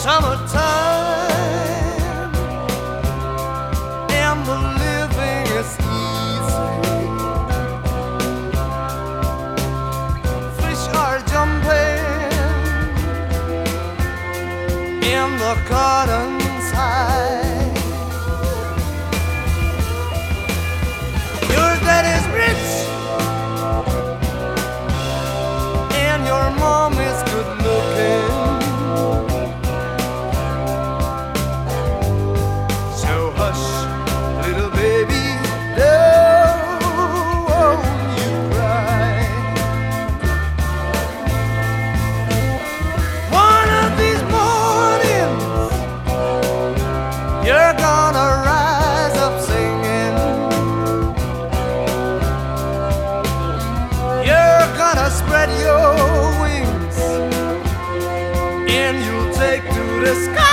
summertime, and the living is easy. Fish are jumping in the gardens high. Your daddy's rich and your mom is good looking. So hush, little baby, don't you cry. One of these mornings you're gonna rise up singing. You're gonna spread your wings and you'll take to the sky.